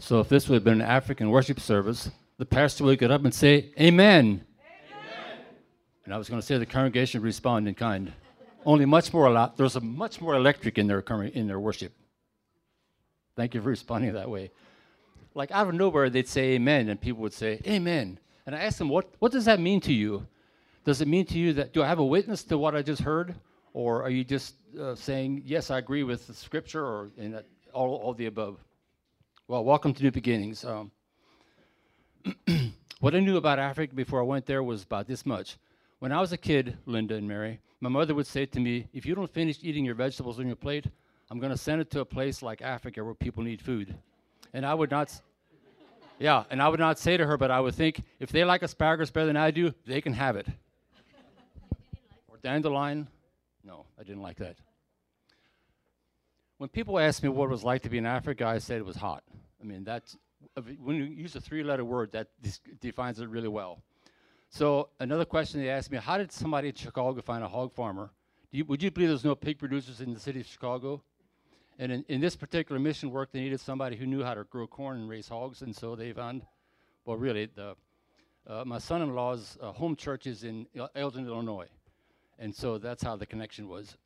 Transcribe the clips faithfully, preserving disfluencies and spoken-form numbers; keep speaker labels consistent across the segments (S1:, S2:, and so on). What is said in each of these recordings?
S1: So if this would have been an African worship service, the pastor would get up and say, Amen. Amen. And I was going to say the congregation would respond in kind. Only much more, a lot, there's a much more electric in their, in their worship. Thank you for responding that way. Like out of nowhere, they'd say amen, and people would say, Amen. And I asked them, what, what does that mean to you? Does it mean to you that, do I have a witness to what I just heard? Or are you just uh, saying, yes, I agree with the scripture, or in that, all, all the above? Well, welcome to New Beginnings. Um, what I knew about Africa before I went there was about this much. When I was a kid, Linda and Mary, my mother would say to me, if you don't finish eating your vegetables on your plate, I'm going to send it to a place like Africa where people need food. And I would not, yeah, and I would not say to her, but I would think, if they like asparagus better than I do, they can have it. Or dandelion. No, I didn't like that. When people asked me what it was like to be in Africa, I said it was hot. I mean, that's, when you use a three-letter word, that defines it really well. So another question they asked me, how did somebody in Chicago find a hog farmer? Do you, would you believe there's no pig producers in the city of Chicago? And in, in this particular mission work, they needed somebody who knew how to grow corn and raise hogs, and so they found, well, really, the, uh, my son-in-law's uh, home church is in Elgin, Illinois. And so that's how the connection was.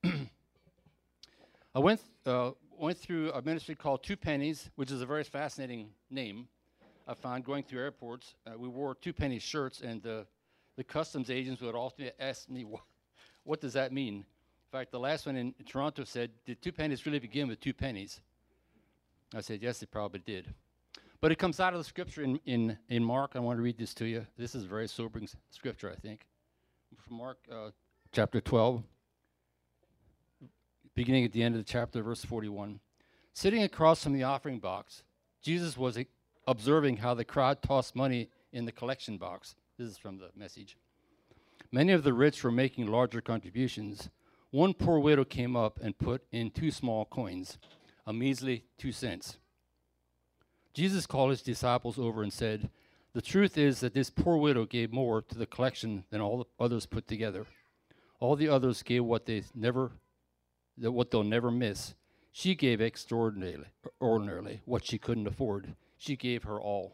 S1: I went, uh, went through a ministry called Two Pennies, which is a very fascinating name. I found going through airports, uh, we wore two penny shirts, and uh, the customs agents would often ask me, what, what does that mean? In fact, the last one in Toronto said, did two pennies really begin with two pennies? I said, yes, it probably did. But it comes out of the scripture in, in, in Mark. I want to read this to you. This is a very sobering s- scripture, I think. From Mark uh, chapter twelve, beginning at the end of the chapter, verse forty-one. Sitting across from the offering box, Jesus was uh, observing how the crowd tossed money in the collection box. This is from the Message. Many of the rich were making larger contributions. One poor widow came up and put in two small coins, a measly two cents. Jesus called his disciples over and said, the truth is that this poor widow gave more to the collection than all the others put together. All the others gave what they never, what they'll never miss. She gave extraordinarily, ordinarily, what she couldn't afford. She gave her all.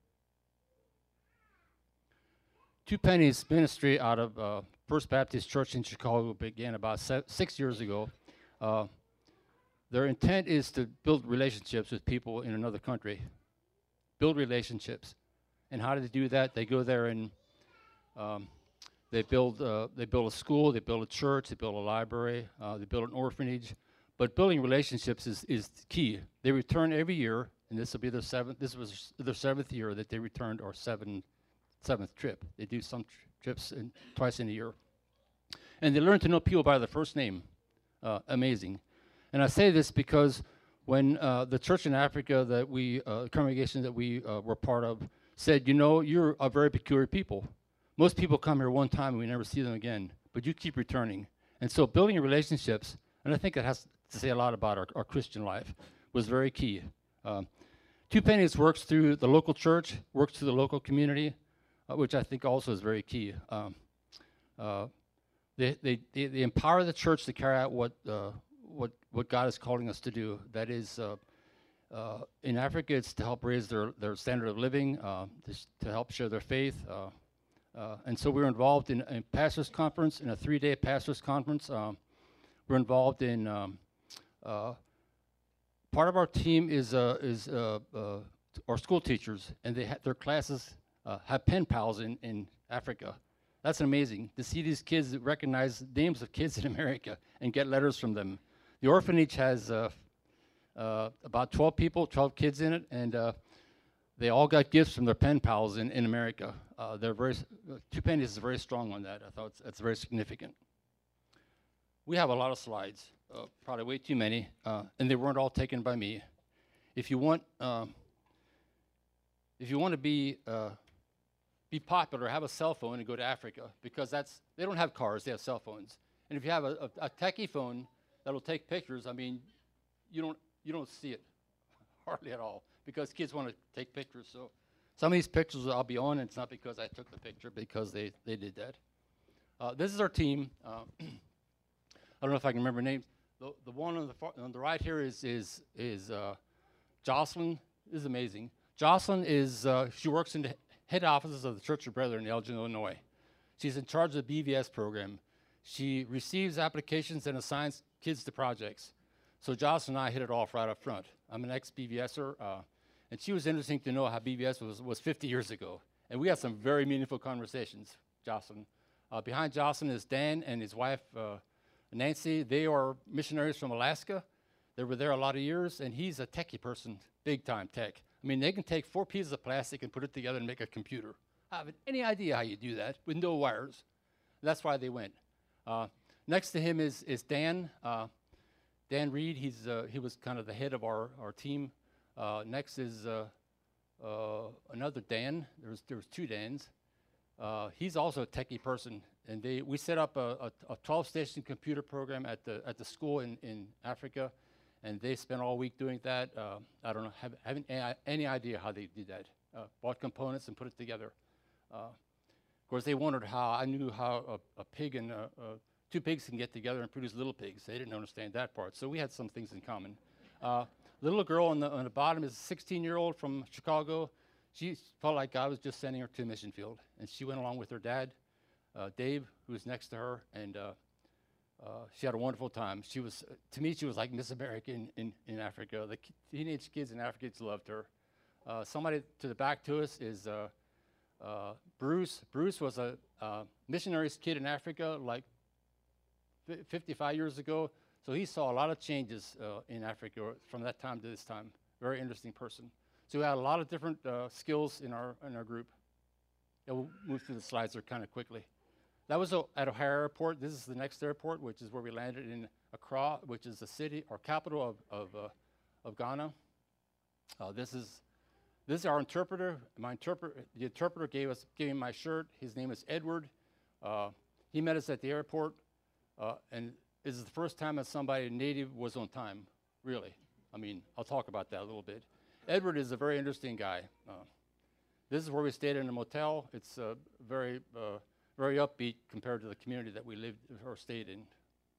S1: Two Pennies ministry out of uh, First Baptist Church in Chicago began about se- six years ago. Uh, their intent is to build relationships with people in another country. Build relationships. And how do they do that? They go there and um, they build uh, they build a school, they build a church, they build a library, uh, they build an orphanage. But building relationships is, is key. They return every year, and this will be their seventh. This was their seventh year that they returned, or seven, seventh trip. They do some tr- trips in, twice in a year, and they learn to know people by their first name. Uh, amazing. And I say this because when uh, the church in Africa that we, uh, congregation that we uh, were part of, said, you know, you're a very peculiar people. Most people come here one time and we never see them again, but you keep returning. And so building relationships, and I think that has to say a lot about our, our Christian life, was very key. Um, Two Pennies works through the local church, works through the local community, uh, which I think also is very key. Um, uh, they, they, they, they empower the church to carry out what, uh, what, what God is calling us to do. That is, uh, uh, in Africa, it's to help raise their, their standard of living, uh, to, to help share their faith. Uh, uh, and so we're involved in a pastor's conference, in a three-day pastor's conference. Um, we're involved in, um, uh, part of our team is, uh, is uh, uh, our school teachers, and they ha- their classes uh, have pen pals in, in Africa. That's amazing to see these kids that recognize names of kids in America and get letters from them. The orphanage has uh, uh, about twelve people, twelve kids in it, and uh, they all got gifts from their pen pals in, in America. Uh, they're very, uh, Two Pennies is very strong on that. I thought it's, that's very significant. We have a lot of slides, uh, probably way too many, uh, and they weren't all taken by me. If you want, uh, if you want to be uh, be popular, have a cell phone and go to Africa, because that's they don't have cars, they have cell phones. And if you have a, a, a techie phone that'll take pictures, I mean, you don't you don't see it hardly at all, because kids want to take pictures. So some of these pictures I'll be on, and it's not because I took the picture, because they, they did that. Uh, this is our team. Uh, I don't know if I can remember names. The, the one on the far, on the right here is is is uh, Jocelyn. This is amazing. Jocelyn is, uh, she works in the head offices of the Church of Brethren in Elgin, Illinois. She's in charge of the B V S program. She receives applications and assigns kids to projects. So Jocelyn and I hit it off right up front. I'm an ex-B V S er, uh, and she was interesting to know how B V S was, was fifty years ago. And we had some very meaningful conversations, Jocelyn. Uh, behind Jocelyn is Dan and his wife, uh, Nancy. They are missionaries from Alaska. They were there a lot of years, and he's a techie person, big-time tech. I mean, they can take four pieces of plastic and put it together and make a computer. I haven't any idea how you do that with no wires. That's why they went. Uh, next to him is, is Dan. Uh, Dan Reed, he's, uh, he was kind of the head of our, our team. Uh, next is uh, uh, another Dan. There was, there was two Dans. Uh, he's also a techie person, and they, we set up a twelve-station computer program at the, at the school in, in Africa, and they spent all week doing that. Uh, I don't know, have, haven't any, any idea how they did that. Uh, bought components and put it together. Uh, of course, they wondered how I knew how a, a pig and a, a, two pigs can get together and produce little pigs. They didn't understand that part, so we had some things in common. Uh, little girl on the, on the bottom is a sixteen-year-old from Chicago. She felt like God was just sending her to a mission field, and she went along with her dad, uh, Dave, who was next to her, and uh, uh, she had a wonderful time. She was, uh, to me, she was like Miss America in, in, in Africa. The ki teenage kids in Africa just loved her. Uh, somebody to the back to us is uh, uh, Bruce. Bruce was a uh, missionary's kid in Africa like fifty-five years ago, so he saw a lot of changes uh, in Africa from that time to this time. Very interesting person. So we had a lot of different uh, skills in our in our group. Yeah, we'll move through the slides there kind of quickly. That was uh, at O'Hare Airport. This is the next airport, which is where we landed in Accra, which is the city or capital of of, uh, of Ghana. Uh, this is this is our interpreter. My interpreter, the interpreter gave us gave me my shirt. His name is Edward. Uh, he met us at the airport, uh, and this is the first time that somebody native was on time. Really, I mean, I'll talk about that a little bit. Edward is a very interesting guy. Uh, this is where we stayed in a motel. It's uh, very, uh, very upbeat compared to the community that we lived or stayed in.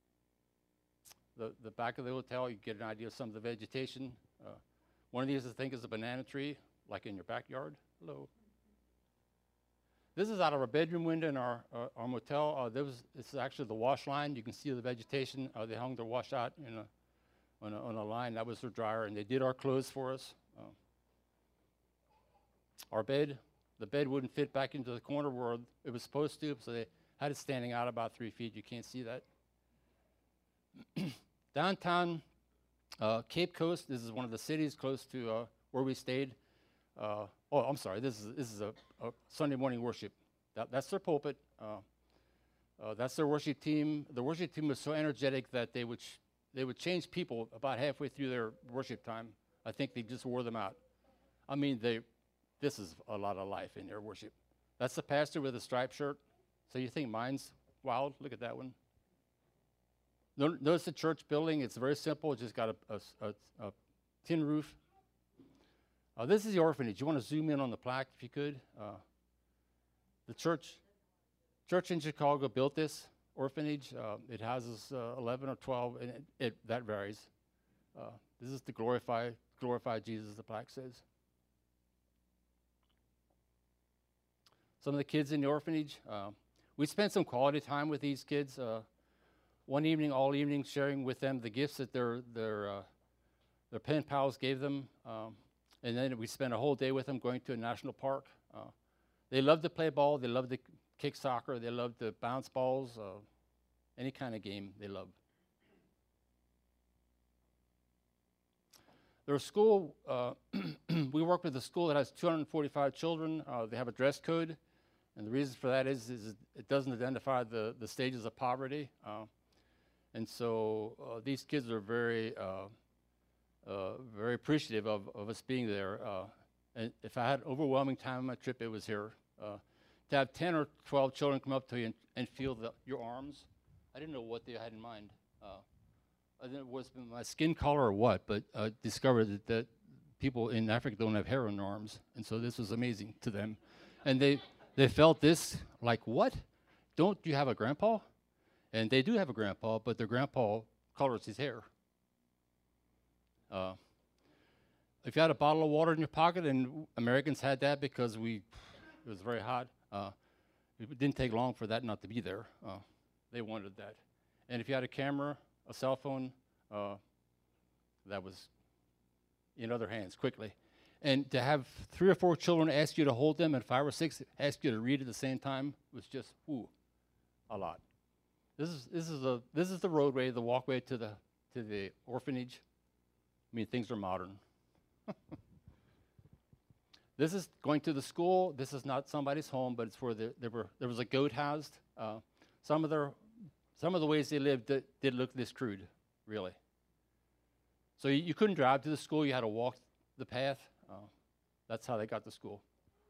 S1: The, the back of the hotel, you get an idea of some of the vegetation. Uh, one of these, I think, is a banana tree, like in your backyard. Hello. This is out of our bedroom window in our, uh, our motel. Uh, there was, this is actually the wash line. You can see the vegetation. Uh, they hung their wash out in a, on, a, on a line. That was their dryer, and they did our clothes for us. Uh, our bed, the bed wouldn't fit back into the corner where it was supposed to, so they had it standing out about three feet. You can't see that. Downtown uh, Cape Coast, this is one of the cities close to uh, where we stayed. Uh, oh, I'm sorry, this is, this is a, a Sunday morning worship. That, that's their pulpit. Uh, uh, that's their worship team. The worship team was so energetic that they would, ch they would change people about halfway through their worship time. I think they just wore them out. I mean, they, this is a lot of life in their worship. That's the pastor with a striped shirt. So you think mine's wild? Look at that one. Notice the church building. It's very simple. It's just got a, a, a, a tin roof. Uh, this is the orphanage. You want to zoom in on the plaque if you could? Uh, the church, church in Chicago built this orphanage. Uh, it houses uh, eleven or twelve, and it, it, that varies. Uh, this is to glorify, glorify Jesus, the plaque says. Some of the kids in the orphanage, uh, we spent some quality time with these kids. Uh, one evening, all evening, sharing with them the gifts that their, their, uh, their pen pals gave them. Um, and then we spent a whole day with them going to a national park. Uh, they love to play ball. They love to kick soccer. They love to bounce balls. Uh, any kind of game they love. Their school, uh, we work with a school that has two hundred forty-five children. Uh, they have a dress code. And the reason for that is, is it doesn't identify the, the stages of poverty. Uh, and so uh, these kids are very, uh, uh, very appreciative of, of us being there. Uh, and if I had overwhelming time on my trip, it was here. Uh, to have ten or twelve children come up to you and, and feel the, your arms, I didn't know what they had in mind. Uh, I didn't know if it was my skin color or what, but I discovered that, that people in Africa don't have hair on their arms. And so this was amazing to them. And they... They felt this, like, what? Don't you have a grandpa? And they do have a grandpa, but their grandpa colors his hair. Uh, if you had a bottle of water in your pocket, and Americans had that because we, it was very hot, uh, it didn't take long for that not to be there. Uh, they wanted that. And if you had a camera, a cell phone, uh, that was in other hands quickly. And to have three or four children ask you to hold them and five or six ask you to read at the same time was just, ooh, a lot. This is, this is, a, this is the roadway, the walkway to the, to the orphanage. I mean, things are modern. This is going to the school. This is not somebody's home, but it's where the, there, were, there was a goat housed. Uh, some, of their, some of the ways they lived did, did look this crude, really. So you, you couldn't drive to the school. You had to walk the path. Uh, that's how they got to school.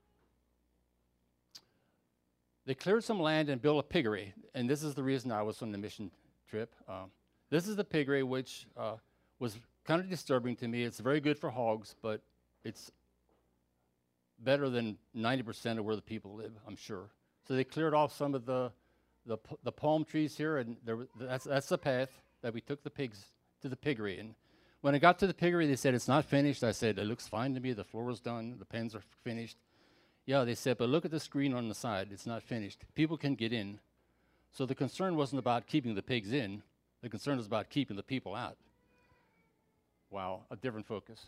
S1: They cleared some land and built a piggery, and this is the reason I was on the mission trip. Um, this is the piggery, which uh, was kind of disturbing to me. It's very good for hogs, but it's better than ninety percent of where the people live, I'm sure. So they cleared off some of the the, p the palm trees here, and there was, that's, that's the path that we took the pigs to the piggery. And when I got to the piggery, they said, it's not finished. I said, it looks fine to me. The floor was done. The pens are finished. Yeah, they said, but look at the screen on the side. It's not finished. People can get in. So the concern wasn't about keeping the pigs in. The concern was about keeping the people out. Wow, a different focus.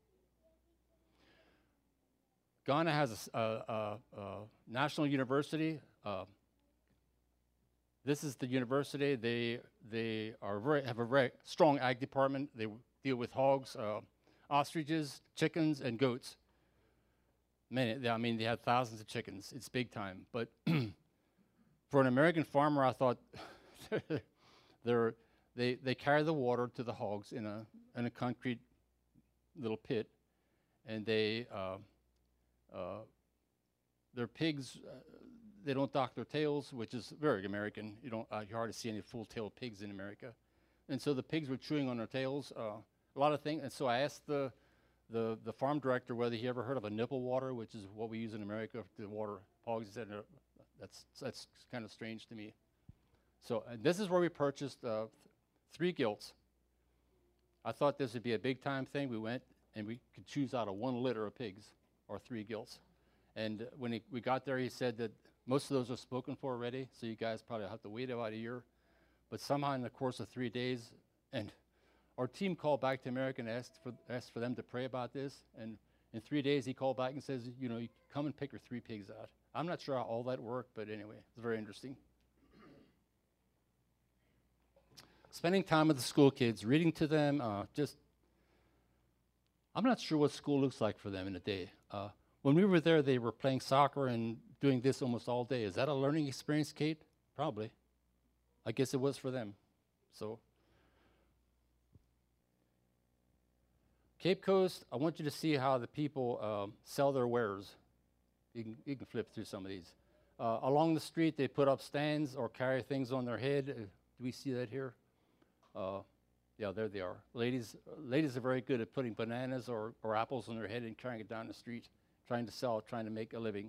S1: Ghana has a, a, a, a national university. Uh, this is the university. They, they are very, have a very strong ag department. They deal with hogs, uh, ostriches, chickens, and goats. Many, I mean, they have thousands of chickens. It's big time. But for an American farmer, I thought they're, they, they carry the water to the hogs in a, in a concrete little pit, and they, uh, uh, their pigs, uh, they don't dock their tails, which is very American. You don't, uh, you hardly see any full-tailed pigs in America. And so the pigs were chewing on their tails, uh, a lot of things. And so I asked the, the, the farm director whether he ever heard of a nipple water, which is what we use in America to water hogs. He said, no, that's, that's kind of strange to me. So uh, this is where we purchased uh, th three gilts. I thought this would be a big time thing. We went and we could choose out of one litter of pigs or three gilts. And uh, when he, we got there, he said that most of those are spoken for already, so you guys probably have to wait about a year. But somehow in the course of three days, and our team called back to America and asked for, asked for them to pray about this. And in three days, he called back and says, you know, you come and pick your three pigs out. I'm not sure how all that worked, but anyway, it's very interesting. Spending time with the school kids, reading to them, uh, just, I'm not sure what school looks like for them in a day. Uh, when we were there, they were playing soccer and doing this almost all day. Is that a learning experience, Kate? Probably. I guess it was for them. So, Cape Coast, I want you to see how the people um, sell their wares. You can, you can flip through some of these. Uh, along the street, they put up stands or carry things on their head. Uh, do we see that here? Uh, yeah, there they are. Ladies, uh, ladies are very good at putting bananas or, or apples on their head and carrying it down the street, trying to sell, trying to make a living.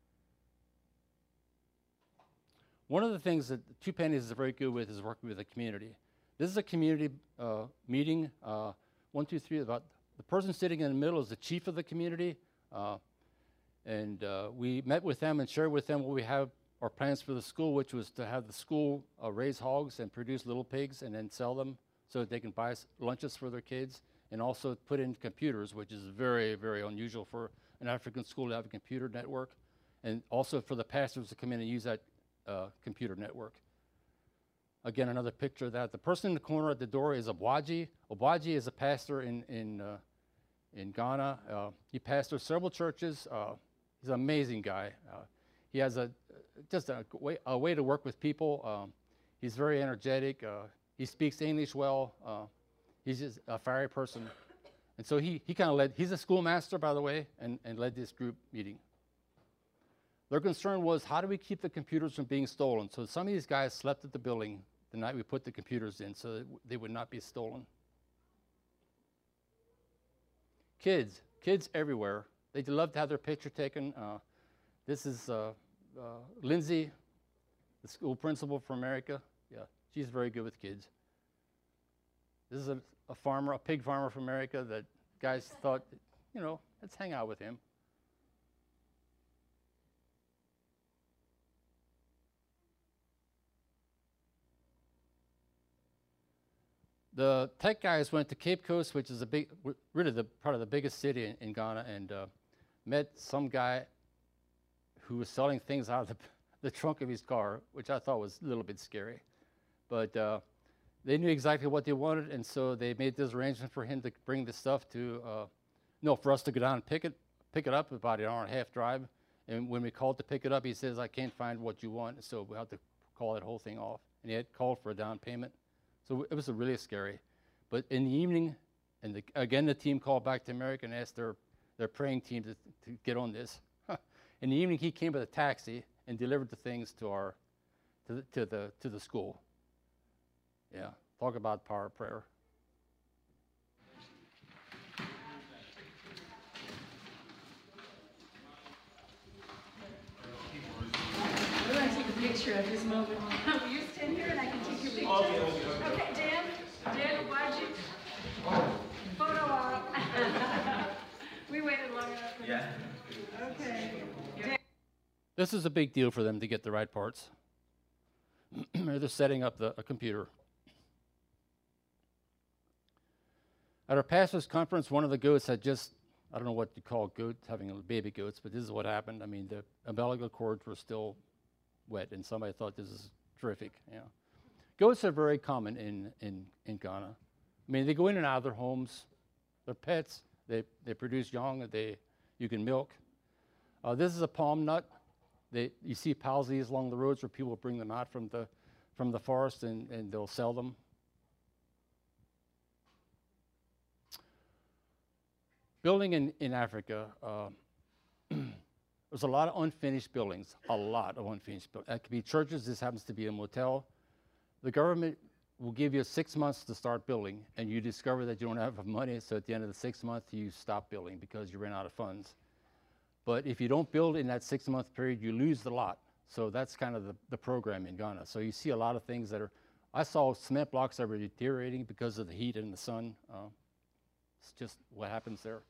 S1: One of the things that Two Pennies is very good with is working with the community. This is a community uh, meeting. Uh, one, two, three, about the person sitting in the middle is the chief of the community. Uh, and uh, we met with them and shared with them what we have, our plans for the school, which was to have the school uh, raise hogs and produce little pigs and then sell them so that they can buy lunches for their kids, and also put in computers, which is very, very unusual for an African school to have a computer network, and also for the pastors to come in and use that uh, computer network. Again, another picture of that. The person in the corner at the door is Obwaji. Obwaji is a pastor in, in, uh, in Ghana. Uh, he pastors several churches. Uh, he's an amazing guy. Uh, he has a, just a way, a way to work with people. Um, he's very energetic. Uh, he speaks English well. Uh, he's just a fiery person. And so he, he kind of led, he's a schoolmaster, by the way, and, and led this group meeting. Their concern was, how do we keep the computers from being stolen? So some of these guys slept at the building the night we put the computers in so that they would not be stolen. Kids, kids everywhere. They love to have their picture taken. Uh, this is uh, uh, Lindsay, the school principal from America. Yeah, she's very good with kids. This is a, a farmer, a pig farmer from America that guys thought you know, let's hang out with him. The tech guys went to Cape Coast, which is a big, really the part of the biggest city in, in Ghana, and uh, met some guy who was selling things out of the, the trunk of his car, which I thought was a little bit scary. But uh, they knew exactly what they wanted, and so they made this arrangement for him to bring the stuff to, uh, no, for us to go down and pick it, pick it up, about an hour and a half drive. And when we called to pick it up, he says, I can't find what you want, so we had to call that whole thing off. And he had called for a down payment. So it was really scary. But in the evening, and the, again, the team called back to America and asked their, their praying team to, to get on this. In the evening, he came with a taxi and delivered the things to our, to the, to the, to the school. Yeah, talk about power of prayer.
S2: We're going to take a picture of this moment. You stand here and I can take your picture. Okay, okay. Okay, Dan, Dan, why'd you? Photo op. We waited long enough. For yeah. Okay. Dan.
S1: This is a big deal for them to get the right parts. They're setting up the, a computer. At our pastor's conference, one of the goats had just, I don't know what you call goats, having baby goats, but this is what happened. I mean, the umbilical cords were still wet, and somebody thought this is terrific. You know. Goats are very common in, in, in Ghana. I mean, they go in and out of their homes. They're pets. They, they produce young that they, you can milk. Uh, this is a palm nut. They, you see palsies along the roads where people bring them out from the, from the forest, and, and they'll sell them. Building in, in Africa, uh, there's a lot of unfinished buildings, a lot of unfinished buildings. That could be churches, this happens to be a motel. The government will give you six months to start building, and you discover that you don't have enough money, so at the end of the six months, you stop building because you ran out of funds. But if you don't build in that six-month period, you lose the lot. So that's kind of the, the program in Ghana. So you see a lot of things that are, I saw cement blocks that were deteriorating because of the heat and the sun. Uh, It's just what happens there.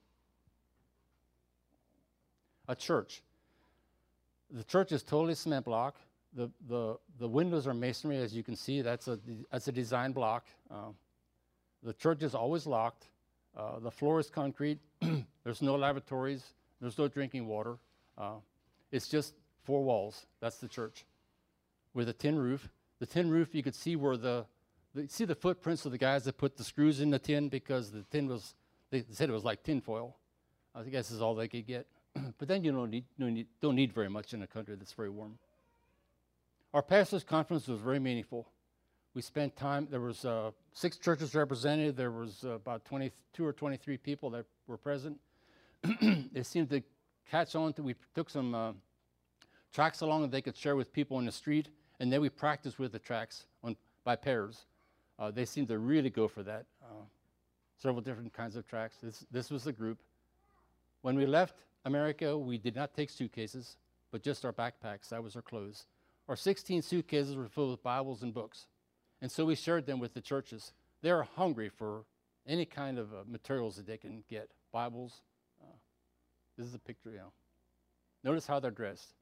S1: A church. The church is totally cement block. The, the, the windows are masonry, as you can see. That's a, that's a design block. Uh, the church is always locked. Uh, the floor is concrete. There's no lavatories. There's no drinking water. Uh, it's just four walls. That's the church with a tin roof. The tin roof, you could see where the, the see the footprints of the guys that put the screws in the tin, because the tin was, they said it was like tin foil. I guess this is all they could get. But then you don't need, don't need, don't need very much in a country that's very warm. Our pastor's conference was very meaningful. We spent time, there was uh, six churches represented. There was uh, about twenty-two or twenty-three people that were present. They seemed to catch on to, we took some uh, tracks along that they could share with people in the street, and then we practiced with the tracks on, by pairs. Uh, they seemed to really go for that. Uh, several different kinds of tracks. This, this was the group. When we left America, we did not take suitcases, but just our backpacks. That was our clothes. Our sixteen suitcases were filled with Bibles and books. And so we shared them with the churches. They're hungry for any kind of uh, materials that they can get. Bibles. Uh, this is a picture, you know. Notice how they're dressed.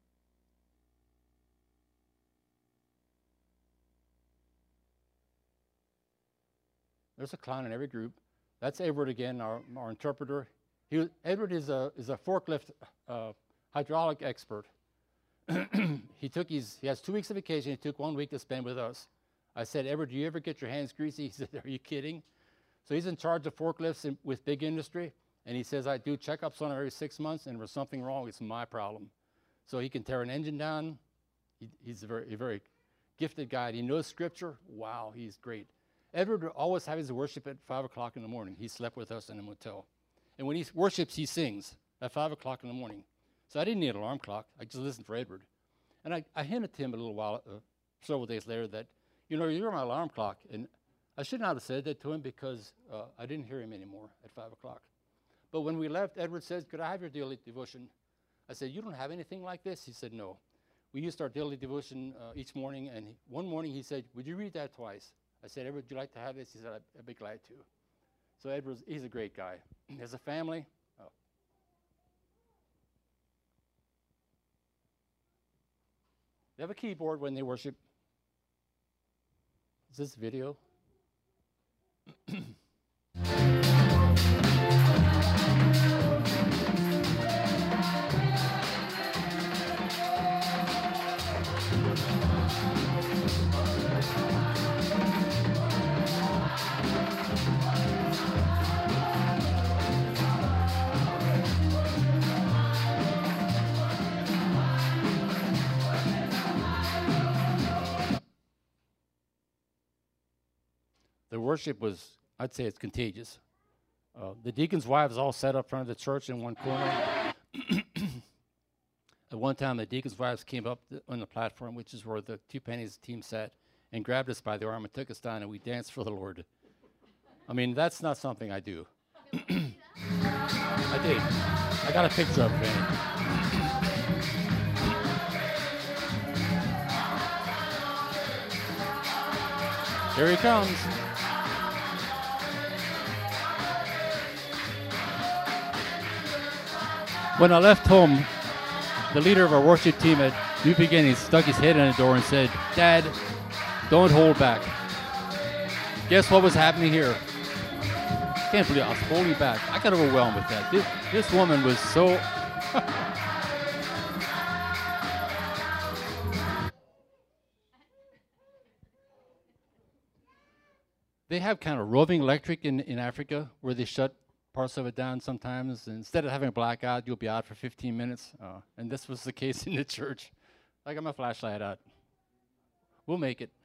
S1: There's a clown in every group. That's Edward again, our, our interpreter. He was, Edward is a, is a forklift uh, hydraulic expert. he took his, he has two weeks of vacation. He took one week to spend with us. I said, Edward, do you ever get your hands greasy? He said, are you kidding? So he's in charge of forklifts in, with big industry. And he says, I do checkups on them every six months, and if there's something wrong, it's my problem. So he can tear an engine down. He, he's a very, a very gifted guy. He knows scripture. Wow, he's great. Edward would always have his worship at five o'clock in the morning. He slept with us in a motel. And when he worships, he sings at five o'clock in the morning. So I didn't need an alarm clock. I just listened for Edward. And I, I hinted to him a little while, uh, several days later, that, you know, you're my alarm clock. And I should not have said that to him, because uh, I didn't hear him anymore at five o'clock. But when we left, Edward said, could I have your daily devotion? I said, you don't have anything like this? He said, no. We used our daily devotion uh, each morning, and he, one morning he said, would you read that twice? I said, Edward, would you like to have this? He said, I'd, I'd be glad to. So Edward, he's a great guy. He has a family. have a keyboard when they worship. Is this video? The worship was, I'd say it's contagious. Uh, the deacons' wives all sat up front of the church in one corner. At one time, the deacons' wives came up th- on the platform, which is where the Two Pennies team sat, and grabbed us by the arm and took us down, and we danced for the Lord. I mean, that's not something I do. I did. I got a picture of it, Fanny. Here he comes. When I left home, the leader of our worship team at New Beginnings stuck his head in the door and said, "Dad, don't hold back." Guess what was happening here? Can't believe I was holding back. I got overwhelmed with that. This, this woman was so... They have kind of roving electric in, in Africa where they shut parts of it down sometimes. And instead of having a blackout, you'll be out for fifteen minutes. Uh, and this was the case in the church. I got my flashlight out. We'll make it.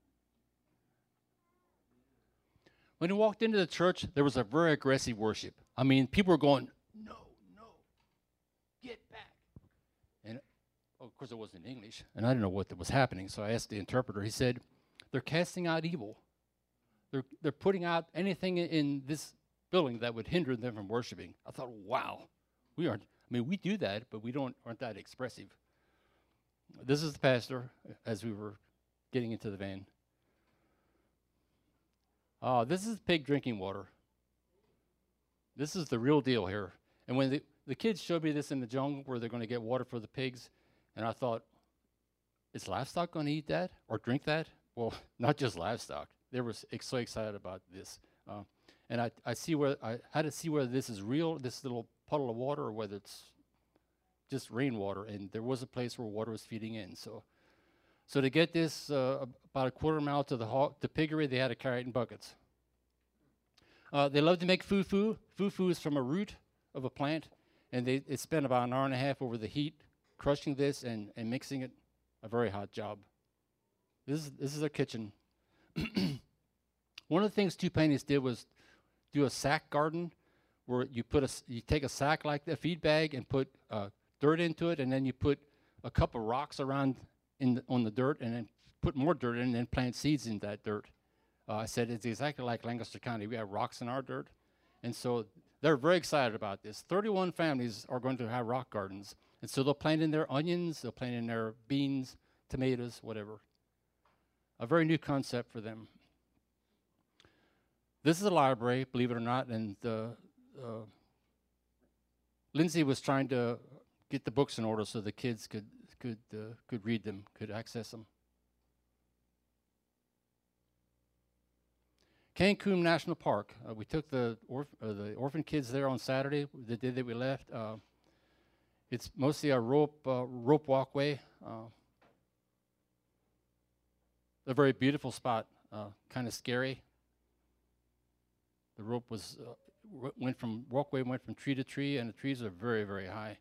S1: When he walked into the church, there was a very aggressive worship. I mean, people were going, "No, no, get back." And oh, of course, it wasn't in English, and I didn't know what was happening. So I asked the interpreter. He said, "They're casting out evil. They're they're putting out anything in, in this building that would hinder them from worshiping." I thought, wow, we aren't. I mean, we do that, but we don't aren't that expressive. This is the pastor as we were getting into the van. Oh, this is pig drinking water. This is the real deal here. And when the, the kids showed me this in the jungle where they're going to get water for the pigs, and I thought, is livestock going to eat that or drink that? Well, not just livestock. They were ex- so excited about this. Uh, and I, I see where I had to see whether this is real, this little puddle of water, or whether it's just rainwater. And there was a place where water was feeding in. So, so to get this uh, about a quarter mile to the ho- the piggery, they had to carry it in buckets. Uh, they love to make fufu. Fufu is from a root of a plant, and they it spent about an hour and a half over the heat crushing this and, and mixing it. A very hot job. This is this is their kitchen. One of the things Two Pennies did was do a sack garden, where you put a s- you take a sack like a feed bag and put uh, dirt into it, and then you put a couple of rocks around in the, on the dirt, and then put more dirt in, and then plant seeds in that dirt. Uh, I said it's exactly like Lancaster County. We have rocks in our dirt, and so they're very excited about this. thirty-one families are going to have rock gardens, and so they'll plant in their onions, they'll plant in their beans, tomatoes, whatever. A very new concept for them. This is a library, believe it or not, and uh, uh, Lindsay was trying to get the books in order so the kids could could uh, could read them, could access them. Cancun National Park. Uh, we took the orph- uh, the orphan kids there on Saturday, the day that we left. Uh, it's mostly a rope uh, rope walkway. Uh, a very beautiful spot, uh, kind of scary. The rope was uh, w- went from walkway went from tree to tree, and the trees are very very high.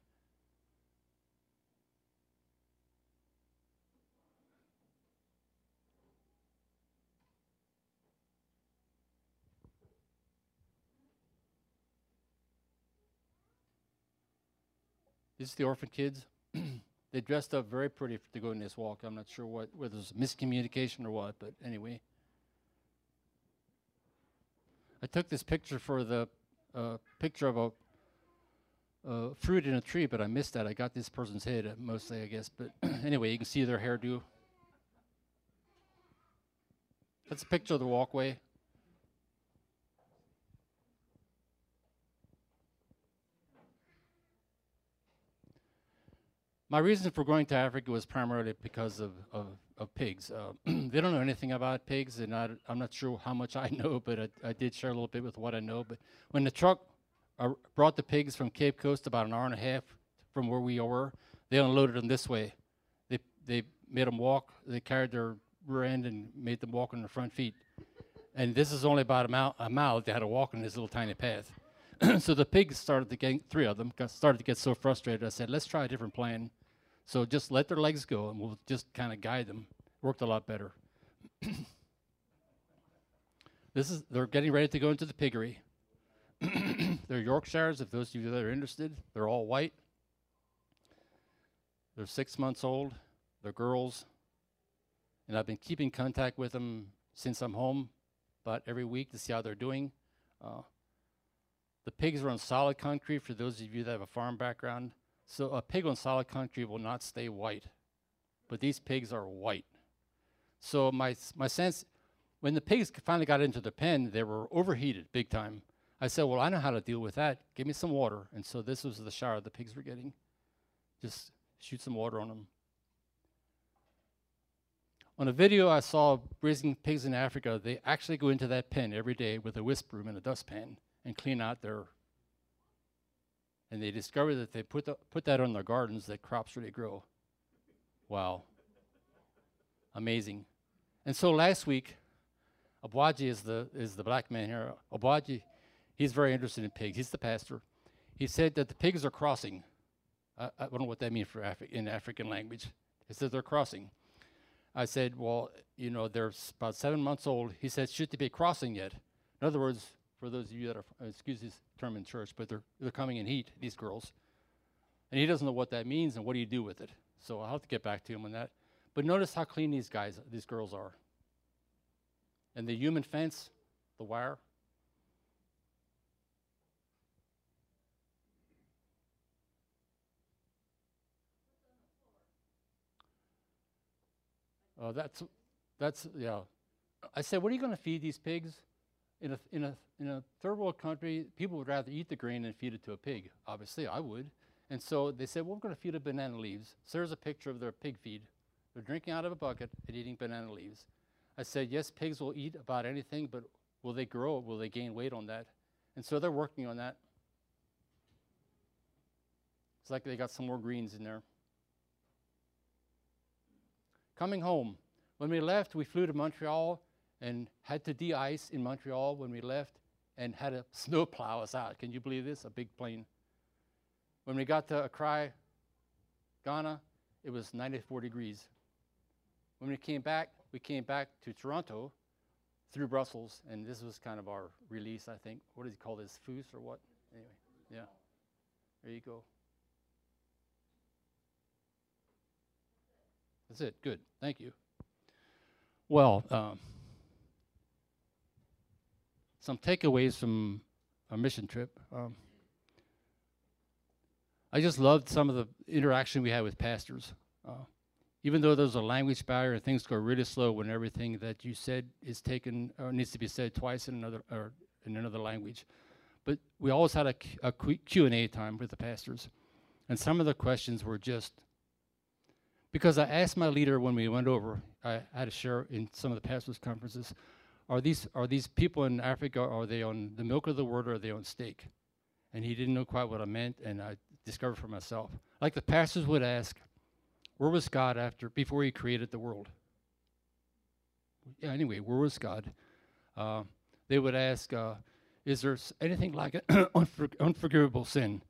S1: This is the orphan kids. They dressed up very pretty f- to go in this walk. I'm not sure what whether it's miscommunication or what, but anyway. I took this picture for the uh, picture of a uh, fruit in a tree, but I missed that. I got this person's head uh, mostly, I guess. But anyway, you can see their hairdo. That's a picture of the walkway. My reason for going to Africa was primarily because of, of, of pigs. Uh, they don't know anything about pigs, and I, I'm not sure how much I know, but I, I did share a little bit with what I know. But when the truck uh, brought the pigs from Cape Coast about an hour and a half from where we were, they unloaded them this way. They, they made them walk. They carried their rear end and made them walk on their front feet. And this is only about a mile, a mile they had to walk on this little tiny path. So the pigs started to get, three of them, got, started to get so frustrated. I said, let's try a different plan. So just let their legs go, and we'll just kind of guide them. Worked a lot better. This is, they're getting ready to go into the piggery. They're Yorkshires, if those of you that are interested. They're all white. They're six months old. They're girls. And I've been keeping contact with them since I'm home, about every week to see how they're doing. Uh, the pigs are on solid concrete, for those of you that have a farm background. So a pig on solid concrete will not stay white, but these pigs are white. So my my sense, when the pigs finally got into the pen, they were overheated big time. I said, well, I know how to deal with that. Give me some water. And so this was the shower the pigs were getting. Just shoot some water on them. On a video I saw raising pigs in Africa, they actually go into that pen every day with a whisk broom and a dustpan and clean out their. And they discovered that they put, the, put that on their gardens, that crops really grow. Wow. Amazing. And so last week, Obwaji is the, is the black man here. Obwaji, he's very interested in pigs. He's the pastor. He said that the pigs are crossing. I, I don't know what that means for Afri- in African language. He said they're crossing. I said, well, you know, they're s- about seven months old. He said, should they be crossing yet? In other words, for those of you that are, uh, excuse this term in church, but they're, they're coming in heat, these girls. And he doesn't know what that means and what do you do with it. So I'll have to get back to him on that. But notice how clean these guys, these girls are. And the human fence, the wire. Uh, that's, that's, yeah. I said, what are you going to feed these pigs? In a, in, a, in a third world country, people would rather eat the grain than feed it to a pig. Obviously, I would. And so they said, well, we're going to feed it banana leaves. So there's a picture of their pig feed. They're drinking out of a bucket and eating banana leaves. I said, yes, pigs will eat about anything, but will they grow? Will they gain weight on that? And so they're working on that. It's like they got some more greens in there. Coming home. When we left, we flew to Montreal and had to de-ice in Montreal when we left and had a snow plow us out. Can you believe this? A big plane. When we got to Accra, Ghana, it was ninety-four degrees. When we came back, we came back to Toronto through Brussels, and this was kind of our release, I think. What does he call this, Foos or what? Anyway, yeah. There you go. That's it. Good. Thank you. Well, um, some takeaways from our mission trip. Um, I just loved some of the interaction we had with pastors. Uh, even though there's a language barrier and things go really slow when everything that you said is taken or needs to be said twice in another or in another language. But we always had a, a Q and A time with the pastors. And some of the questions were just, because I asked my leader when we went over, I had to share in some of the pastors' conferences, are these are these people in Africa, are they on the milk of the word or are they on steak? And he didn't know quite what I meant, and I discovered for myself. Like the pastors would ask, where was God after, before he created the world? Yeah, anyway, where was God? Uh, they would ask, uh, is there s- anything like an unfor- unforgivable sin?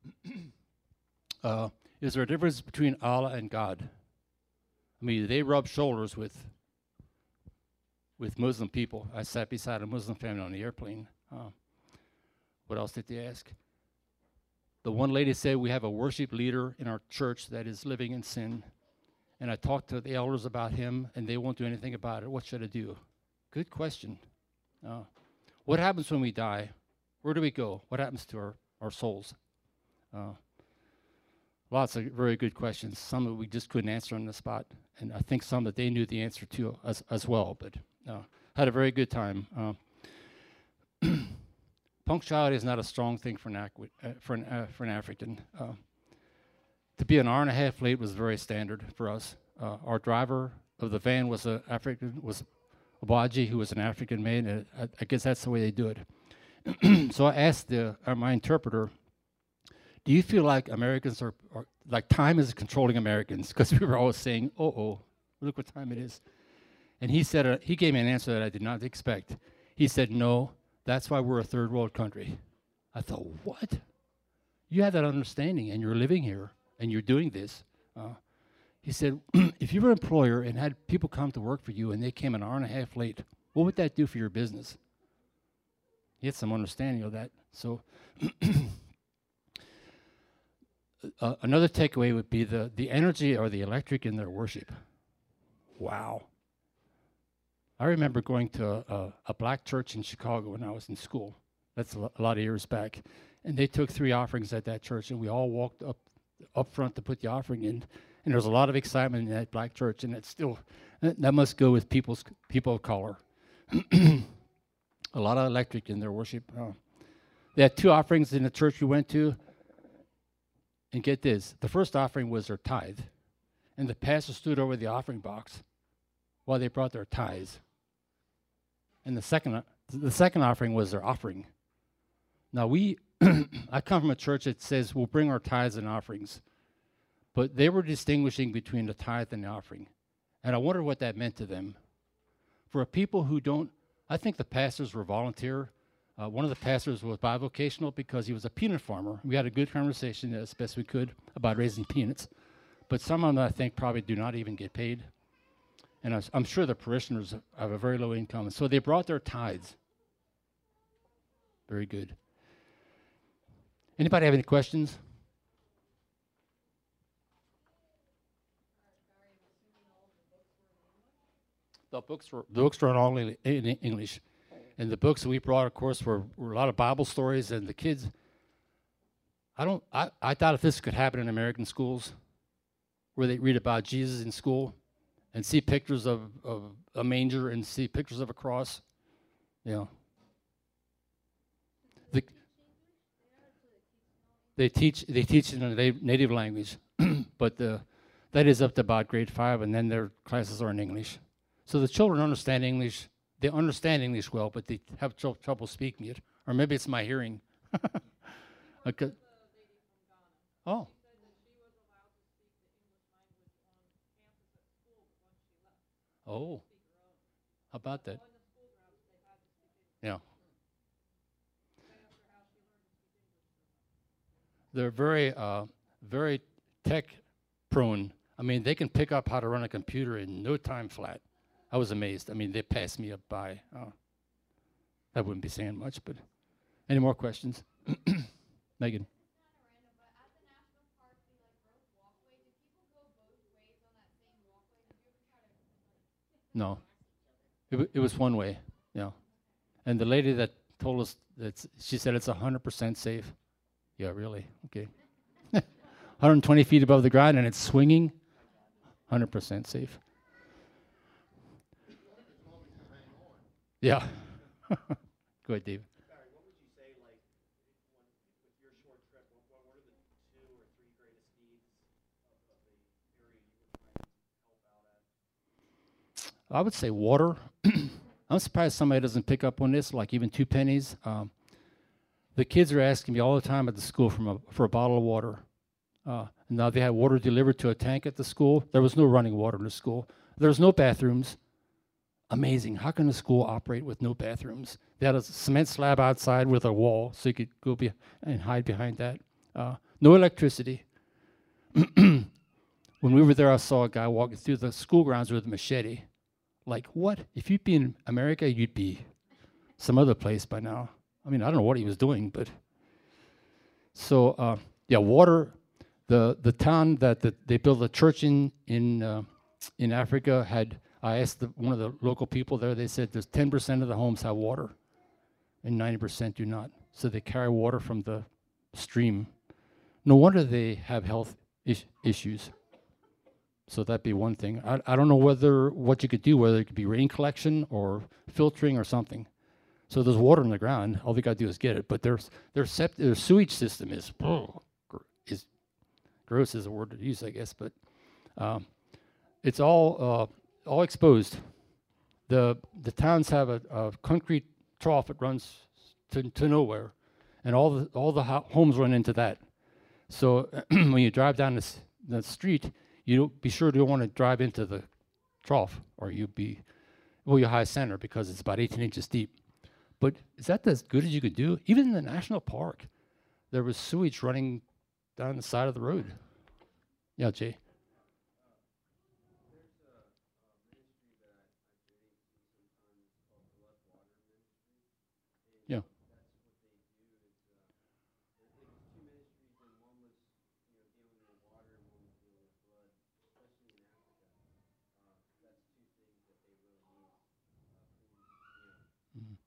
S1: uh, is there a difference between Allah and God? I mean, they rub shoulders with with Muslim people. I sat beside a Muslim family on the airplane. Uh, what else did they ask? The one lady said, we have a worship leader in our church that is living in sin. And I talked to the elders about him, and they won't do anything about it. What should I do? Good question. Uh, what happens when we die? Where do we go? What happens to our, our souls? Uh, lots of very good questions. Some that we just couldn't answer on the spot. And I think some that they knew the answer to as, as well. But uh, had a very good time. Uh, punctuality is not a strong thing for an, Ac- uh, for an, uh, for an African. Uh, to be an hour and a half late was very standard for us. Uh, our driver of the van was a African, was Abaji, who was an African man. And I, I guess that's the way they do it. So I asked the, uh, my interpreter, do you feel like Americans are, are like time is controlling Americans? Because we were always saying, oh, oh, look what time it is. And he said, uh, he gave me an answer that I did not expect. He said, no, that's why we're a third world country. I thought, what? You have that understanding and you're living here and you're doing this. Uh, he said, if you were an employer and had people come to work for you and they came an hour and a half late, what would that do for your business? He had some understanding of that. So uh, another takeaway would be the, the energy or the electric in their worship. Wow. I remember going to a, a, a black church in Chicago when I was in school. That's a, lo- a lot of years back. And they took three offerings at that church, and we all walked up up front to put the offering in. And there was a lot of excitement in that black church, and it's still, that, that must go with people's people of color. A lot of electric in their worship. Uh, they had two offerings in the church we went to. And get this, the first offering was their tithe. And the pastor stood over the offering box while they brought their tithes. And the second, uh, the second offering was their offering. Now we, I come from a church that says we'll bring our tithes and offerings. But they were distinguishing between the tithe and the offering. And I wonder what that meant to them. For people who don't, I think the pastors were volunteer. Uh, one of the pastors was bivocational because he was a peanut farmer. We had a good conversation as best we could about raising peanuts. But some of them, I think, probably do not even get paid. And I was, I'm sure the parishioners have a very low income. So they brought their tithes. Very good. Anybody have any questions? The books were the books were all in, in English, and the books that we brought, of course, were, were a lot of Bible stories. And the kids, I don't, I, I thought if this could happen in American schools, where they read about Jesus in school, and see pictures of, of a manger and see pictures of a cross, you know. The, they teach they teach in a na- native language, but the, that is up to about grade five, and then their classes are in English. So the children understand English. They understand English well, but they have tr- trouble speaking it. Or maybe it's my hearing. Okay. Oh. Oh. How about that? Yeah. They're very, uh, very tech prone. I mean, they can pick up how to run a computer in no time flat. I was amazed. I mean, they passed me up by. Uh, I wouldn't be saying much, but any more questions? Megan. No, it, w- it was one way. Yeah, and the lady that told us that she said it's a hundred percent safe. Yeah, really? Okay. one hundred twenty feet above the ground, and it's swinging. one hundred percent safe. Yeah. Go ahead, Dave.
S3: Barry, what would you say, like, when, with your short trip, what, what what are the two or three greatest needs of, of the area you were trying to help out at?
S1: I would say water. I'm surprised somebody doesn't pick up on this, like even two pennies. Um, the kids are asking me all the time at the school from a, for a bottle of water. Uh, now they had water delivered to a tank at the school. There was no running water in the school. There was no bathrooms. Amazing. How can a school operate with no bathrooms? They had a cement slab outside with a wall, so you could go be and hide behind that. Uh, no electricity. When we were there, I saw a guy walking through the school grounds with a machete. Like, what? If you'd be in America, you'd be some other place by now. I mean, I don't know what he was doing, but. So, uh, yeah, water. The the town that the, they built a church in in uh, in Africa had. I asked the, one of the local people there. They said there's ten percent of the homes have water, and ninety percent do not. So they carry water from the stream. No wonder they have health is- issues. So that'd be one thing. I, I don't know whether what you could do, whether it could be rain collection or filtering or something. So there's water in the ground. All they got to do is get it. But their their sept- their sewage system is is gross is a word to use, I guess, but um, it's all uh, all exposed. The the towns have a, a concrete trough that runs to, to nowhere, and all the all the ho- homes run into that. So when you drive down this, the street, you don't, be sure to don't want to drive into the trough, or you'll be well, you're high center because it's about eighteen inches deep. But is that as good as you could do? Even in the national park, there was sewage running down the side of the road. Yeah, Jay. Yeah. Mhm.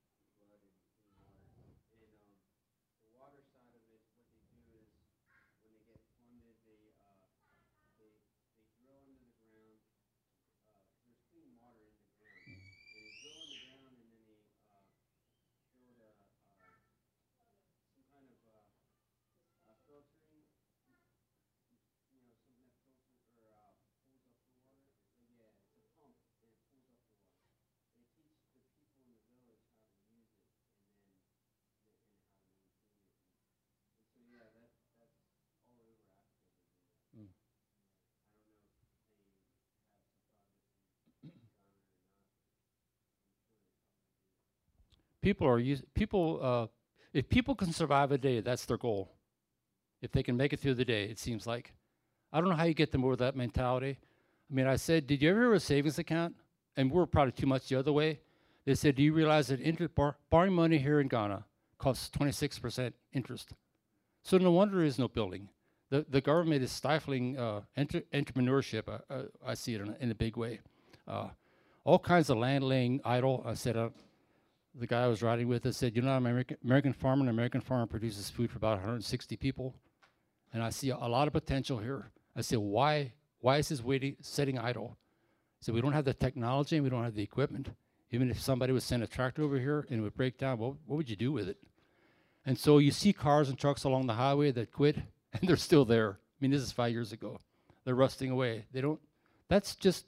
S1: People are use, people. Uh, if people can survive a day, that's their goal. If they can make it through the day, it seems like. I don't know how you get them over that mentality. I mean, I said, did you ever hear of a savings account? And we're probably too much the other way. They said, do you realize that inter- bar- borrowing money here in Ghana costs twenty-six percent interest? So no wonder there is no building. The the government is stifling uh, enter- entrepreneurship. Uh, uh, I see it in a, in a big way. Uh, all kinds of land laying idle. I said, uh, the guy I was riding with, I said, you know, I'm an American, American farmer, an American farmer produces food for about one hundred sixty people. And I see a, a lot of potential here. I said, why, why is this waiting, sitting idle? So we don't have the technology and we don't have the equipment. Even if somebody would send a tractor over here and it would break down, what, what would you do with it? And so you see cars and trucks along the highway that quit, and they're still there. I mean, this is five years ago. They're rusting away. They don't, that's just,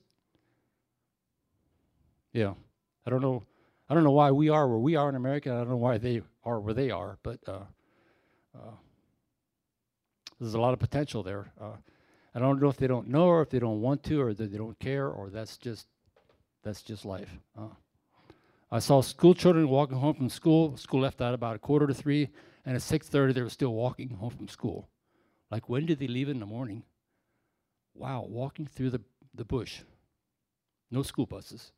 S1: yeah. I don't know. I don't know why we are where we are in America. I don't know why they are where they are, but uh, uh, there's a lot of potential there. Uh, I don't know if they don't know, or if they don't want to, or that they don't care, or that's just that's just life. Uh, I saw school children walking home from school. School left at about a quarter to three, and at six thirty they were still walking home from school. Like, when did they leave in the morning? Wow, walking through the the bush. No school buses.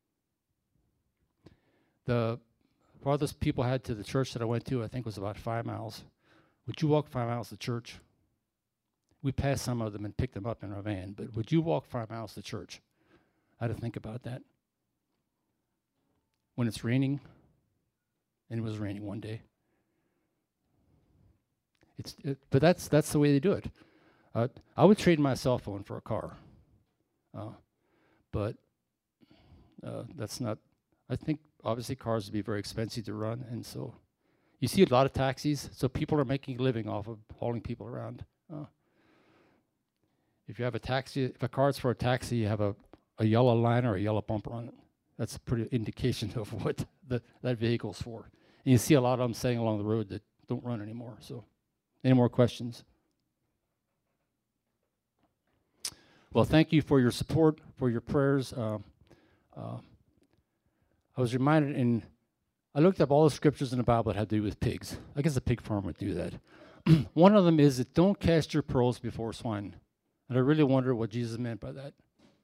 S1: The farthest people had to the church that I went to, I think, was about five miles. Would you walk five miles to church? We passed some of them and picked them up in our van, but would you walk five miles to church? I had to think about that. When it's raining, and it was raining one day. It's, it, but that's that's the way they do it. Uh, I would trade my cell phone for a car, uh, but uh, that's not. I think obviously cars would be very expensive to run, and so you see a lot of taxis. So people are making a living off of hauling people around. Uh, if you have a taxi, if a car's for a taxi, you have a, a yellow line or a yellow bumper on it. That's a pretty indication of what the, that vehicle's for. And you see a lot of them saying along the road that don't run anymore. So, any more questions? Well, thank you for your support, for your prayers. Uh, uh, I was reminded in, I looked up all the scriptures in the Bible that had to do with pigs. I guess a pig farm would do that. One of them is that don't cast your pearls before swine. And I really wonder what Jesus meant by that.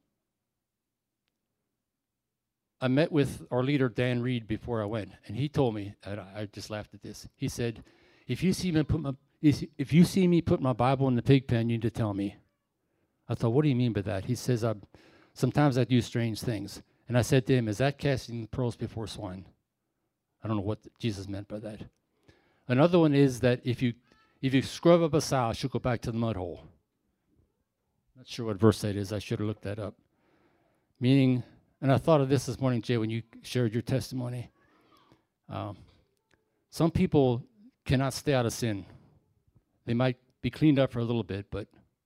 S1: I met with our leader, Dan Reed, before I went, and he told me, and I, I just laughed at this. He said, if you see me put my, if you see me put my Bible in the pig pen, you need to tell me. I thought, what do you mean by that? He says, I, sometimes I do strange things. And I said to him, is that casting pearls before swine? I don't know what Jesus meant by that. Another one is that if you if you scrub up a sow, she'll go back to the mud hole. Not sure what verse that is. I should have looked that up. Meaning, and I thought of this this morning, Jay, when you shared your testimony. Um, some people cannot stay out of sin. They might be cleaned up for a little bit, but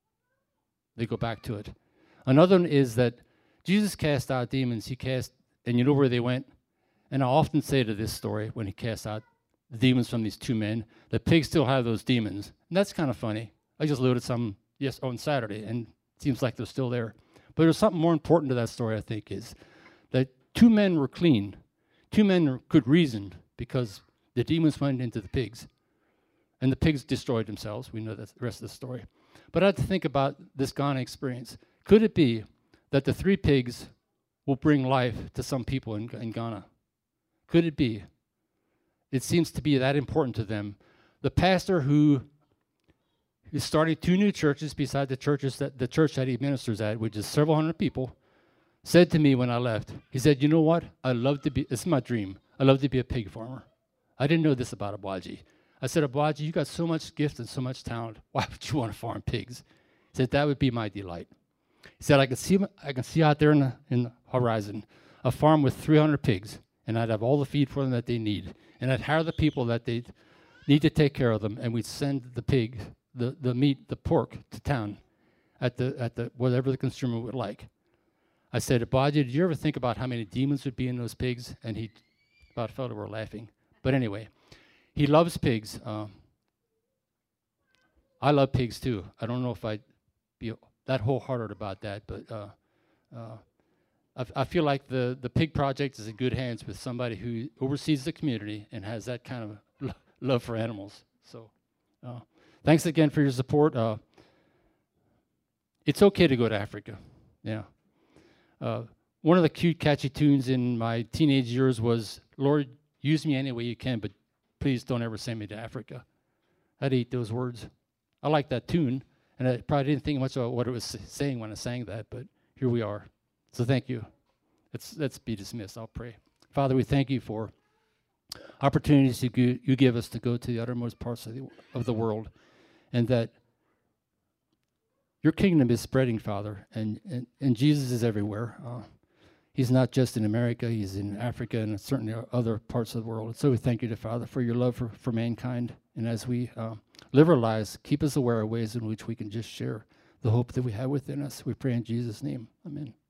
S1: They go back to it. Another one is that Jesus cast out demons. He cast, and you know where they went? And I often say to this story when he cast out the demons from these two men, the pigs still have those demons. And that's kind of funny. I just loaded some yes on Saturday, and it seems like they're still there. But there's something more important to that story, I think, is that two men were clean. Two men could reason because the demons went into the pigs. And the pigs destroyed themselves. We know that's the rest of the story. But I had to think about this Ghana experience. Could it be that the three pigs will bring life to some people in, in Ghana? Could it be? It seems to be that important to them. The pastor who is starting two new churches beside the churches that the church that he ministers at, which is several hundred people, said to me when I left, he said, you know what? I love to be, it's my dream. I love to be a pig farmer. I didn't know this about Abaji. I said, Abaji, you got so much gift and so much talent. Why would you want to farm pigs? He said, that would be my delight. He said, I can see, I can see out there in the, in the horizon a farm with three hundred pigs, and I'd have all the feed for them that they need. And I'd hire the people that they need to take care of them, and we'd send the pig, the, the meat, the pork, to town at the at the whatever the consumer would like. I said, Abaji, did you ever think about how many demons would be in those pigs? And he about felt we were laughing. But anyway, he loves pigs. Uh, I love pigs too. I don't know if I'd be that wholehearted about that, but uh, uh, I, f- I feel like the, the pig project is in good hands with somebody who oversees the community and has that kind of lo- love for animals. So uh, thanks again for your support. Uh, it's okay to go to Africa. Yeah. Uh, one of the cute, catchy tunes in my teenage years was, Lord, use me any way you can, but please don't ever send me to Africa. I'd eat those words. I like that tune, and I probably didn't think much about what it was saying when I sang that, but here we are. So thank you. Let's, let's be dismissed. I'll pray. Father, we thank you for opportunities you, g- you give us to go to the uttermost parts of the, of the world, and that your kingdom is spreading, Father, and, and, and Jesus is everywhere. Uh, he's not just in America, he's in Africa and certainly other parts of the world. And so we thank you, Father, for your love for, for mankind. And as we uh, live our lives, keep us aware of ways in which we can just share the hope that we have within us. We pray in Jesus' name. Amen.